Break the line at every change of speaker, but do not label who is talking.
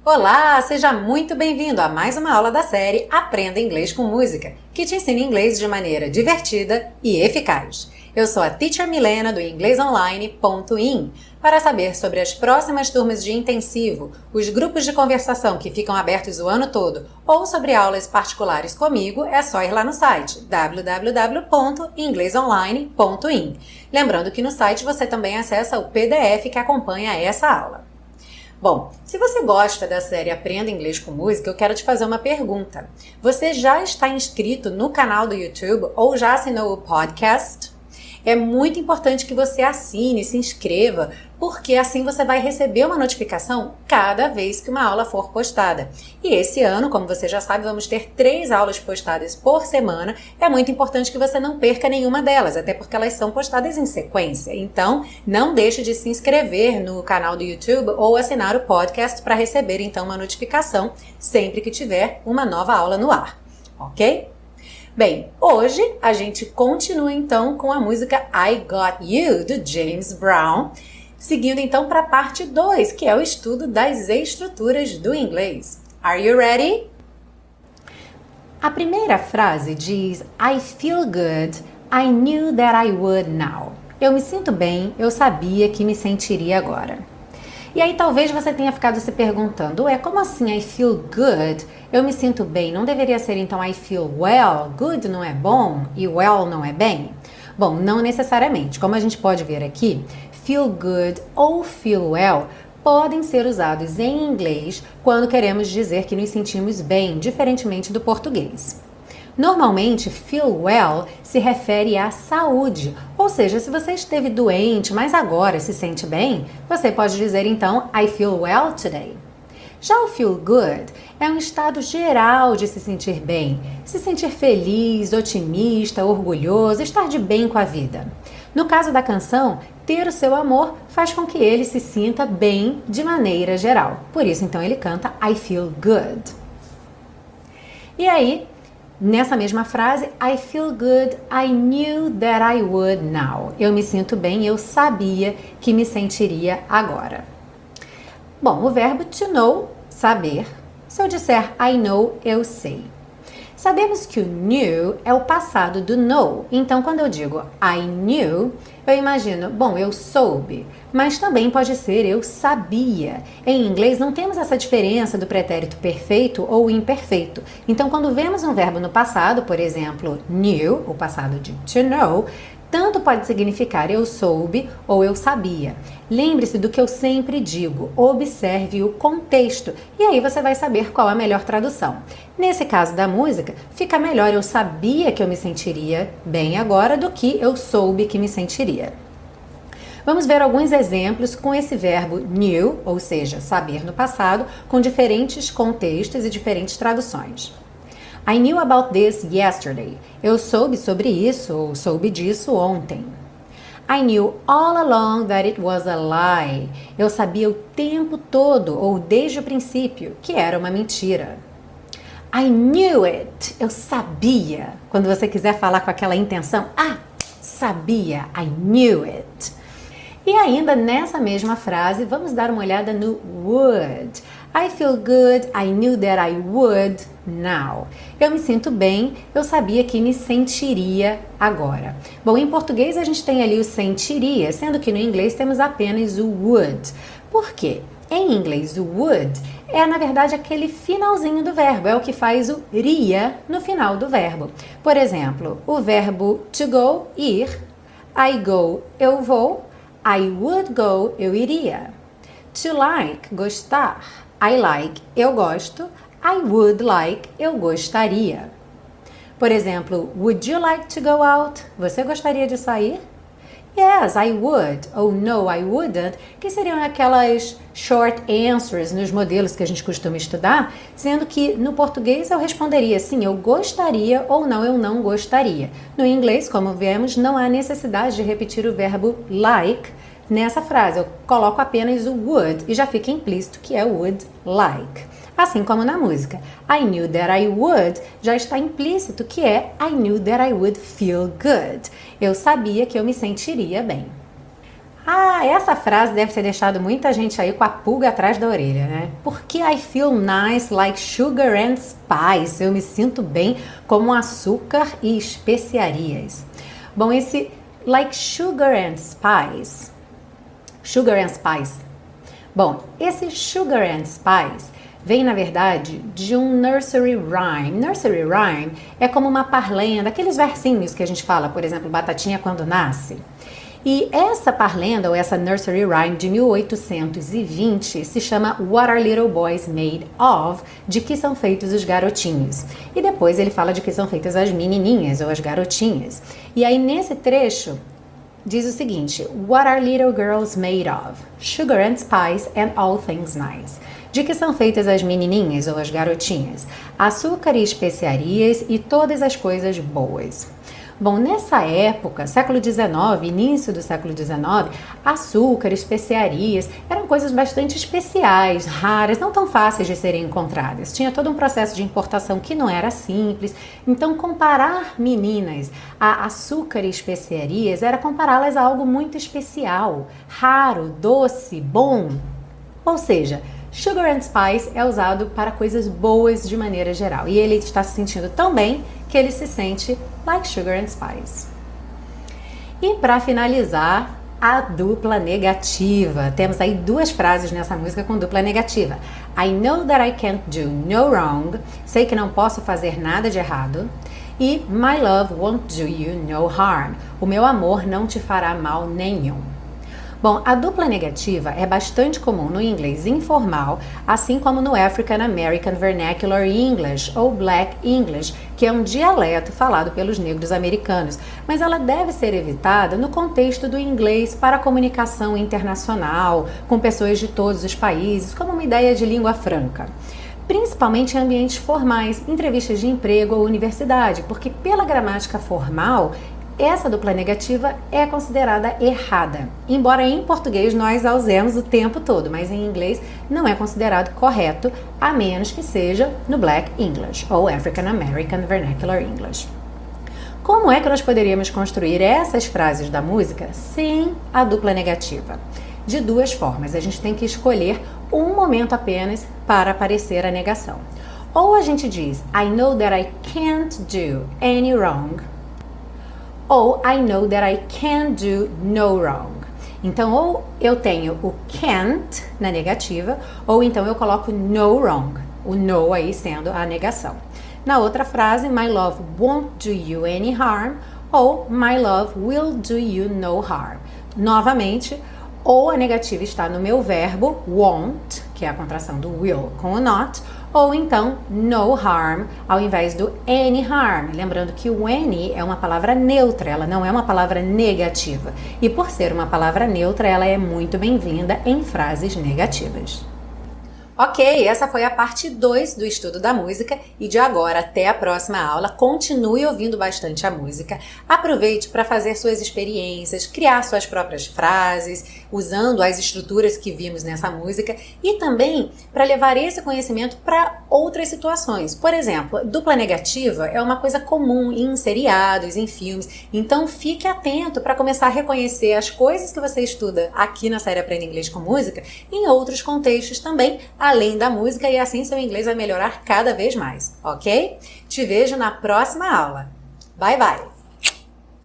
Olá, seja muito bem-vindo a mais uma aula da série Aprenda Inglês com Música, que te ensina inglês de maneira divertida e eficaz. Eu sou a Teacher Milena do inglesonline.in. Para saber sobre as próximas turmas de intensivo, os grupos de conversação que ficam abertos o ano todo ou sobre aulas particulares comigo, é só ir lá no site www.inglesonline.in. Lembrando que no site você também acessa o PDF que acompanha essa aula. Bom, se você gosta da série Aprenda Inglês com Música, eu quero te fazer uma pergunta. Você já está inscrito no canal do YouTube ou já assinou o podcast? É muito importante que você assine, se inscreva, porque assim você vai receber uma notificação cada vez que uma aula for postada. E esse ano, como você já sabe, vamos ter 3 aulas postadas por semana. É muito importante que você não perca nenhuma delas, até porque elas são postadas em sequência. Então, não deixe de se inscrever no canal do YouTube ou assinar o podcast para receber então uma notificação sempre que tiver uma nova aula no ar, ok? Bem, hoje a gente continua então com a música I Got You, do James Brown, seguindo então para a parte 2, que é o estudo das estruturas do inglês. Are you ready? A primeira frase diz I feel good, I knew that I would now. Eu me sinto bem, eu sabia que me sentiria agora. E aí talvez você tenha ficado se perguntando, como assim I feel good? Eu me sinto bem, não deveria ser então I feel well? Good não é bom e well não é bem? Bom, não necessariamente. Como a gente pode ver aqui, feel good ou feel well podem ser usados em inglês quando queremos dizer que nos sentimos bem, diferentemente do português. Normalmente, feel well se refere à saúde, ou seja, se você esteve doente, mas agora se sente bem, você pode dizer então, I feel well today. Já o feel good é um estado geral de se sentir bem, se sentir feliz, otimista, orgulhoso, estar de bem com a vida. No caso da canção, ter o seu amor faz com que ele se sinta bem de maneira geral. Por isso, então, ele canta I feel good. E aí, nessa mesma frase, I feel good, I knew that I would now. Eu me sinto bem, eu sabia que me sentiria agora. Bom, o verbo to know, saber. Se eu disser I know, eu sei. Sabemos que o knew é o passado do know. Então, quando eu digo I knew, eu imagino, bom, eu soube. Mas também pode ser eu sabia. Em inglês não temos essa diferença do pretérito perfeito ou imperfeito. Então, quando vemos um verbo no passado, por exemplo, knew, o passado de to know, tanto pode significar eu soube ou eu sabia. Lembre-se do que eu sempre digo, observe o contexto e aí você vai saber qual a melhor tradução. Nesse caso da música, fica melhor eu sabia que eu me sentiria bem agora do que eu soube que me sentiria. Vamos ver alguns exemplos com esse verbo knew, ou seja, saber no passado, com diferentes contextos e diferentes traduções. I knew about this yesterday. Eu soube sobre isso ou soube disso ontem. I knew all along that it was a lie. Eu sabia o tempo todo ou desde o princípio que era uma mentira. I knew it. Eu sabia. Quando você quiser falar com aquela intenção, sabia. I knew it. E ainda nessa mesma frase, vamos dar uma olhada no would. I feel good, I knew that I would now. Eu me sinto bem, eu sabia que me sentiria agora. Bom, em português a gente tem ali o sentiria, sendo que no inglês temos apenas o would. Por quê? Em inglês, o would é, na verdade, aquele finalzinho do verbo, é o que faz o ria no final do verbo. Por exemplo, o verbo to go, ir, I go, eu vou, I would go, eu iria. To like, gostar. I like, eu gosto. I would like, eu gostaria. Por exemplo, would you like to go out? Você gostaria de sair? Yes, I would. Ou no, I wouldn't, que seriam aquelas short answers nos modelos que a gente costuma estudar, sendo que no português eu responderia sim, eu gostaria ou não, eu não gostaria. No inglês, como vemos, não há necessidade de repetir o verbo like nessa frase. Eu coloco apenas o would e já fica implícito que é would like. Assim como na música. I knew that I would já está implícito que é I knew that I would feel good. Eu sabia que eu me sentiria bem. Ah, essa frase deve ter deixado muita gente aí com a pulga atrás da orelha, né? Porque I feel nice like sugar and spice. Eu me sinto bem como açúcar e especiarias. Bom, esse like sugar and spice. Sugar and spice. Bom, esse sugar and spice vem, na verdade, de um nursery rhyme. Nursery rhyme é como uma parlenda, aqueles versinhos que a gente fala, por exemplo, batatinha quando nasce. E essa parlenda, ou essa nursery rhyme de 1820, se chama What Are Little Boys Made Of? De que são feitos os garotinhos. E depois ele fala de que são feitas as menininhas, ou as garotinhas. E aí nesse trecho diz o seguinte: What are little girls made of? Sugar and spice and all things nice. De que são feitas as menininhas, ou as garotinhas? Açúcar e especiarias e todas as coisas boas. Bom, nessa época, século XIX, início do século XIX, açúcar, especiarias eram coisas bastante especiais, raras, não tão fáceis de serem encontradas. Tinha todo um processo de importação que não era simples. Então, comparar meninas a açúcar e especiarias era compará-las a algo muito especial, raro, doce, bom. Ou seja, sugar and spice é usado para coisas boas de maneira geral. E ele está se sentindo tão bem que ele se sente like sugar and spice. E para finalizar, a dupla negativa. Temos aí duas frases nessa música com dupla negativa. I know that I can't do no wrong. Sei que não posso fazer nada de errado. E my love won't do you no harm. O meu amor não te fará mal nenhum. Bom, a dupla negativa é bastante comum no inglês informal, assim como no African American Vernacular English, ou Black English, que é um dialeto falado pelos negros americanos, mas ela deve ser evitada no contexto do inglês para comunicação internacional, com pessoas de todos os países, como uma ideia de língua franca. Principalmente em ambientes formais, entrevistas de emprego ou universidade, porque pela gramática formal, essa dupla negativa é considerada errada, embora em português nós a usemos o tempo todo, mas em inglês não é considerado correto, a menos que seja no Black English ou African American Vernacular English. Como é que nós poderíamos construir essas frases da música sem a dupla negativa? De duas formas, a gente tem que escolher um momento apenas para aparecer a negação. Ou a gente diz, I know that I can't do any wrong, ou I know that I can do no wrong. Então, ou eu tenho o can't na negativa, ou então eu coloco no wrong, o no aí sendo a negação. Na outra frase, my love won't do you any harm, ou my love will do you no harm. Novamente, ou a negativa está no meu verbo won't, que é a contração do will com o not, ou então no harm ao invés do any harm. Lembrando que o any é uma palavra neutra, ela não é uma palavra negativa. E por ser uma palavra neutra, ela é muito bem-vinda em frases negativas. Ok, essa foi a parte 2 do estudo da música e de agora até a próxima aula, continue ouvindo bastante a música, aproveite para fazer suas experiências, criar suas próprias frases, usando as estruturas que vimos nessa música e também para levar esse conhecimento para outras situações. Por exemplo, dupla negativa é uma coisa comum em seriados, em filmes, então fique atento para começar a reconhecer as coisas que você estuda aqui na série Aprenda Inglês com Música em outros contextos também, além da música, e assim seu inglês vai melhorar cada vez mais, ok? Te vejo na próxima aula. Bye, bye!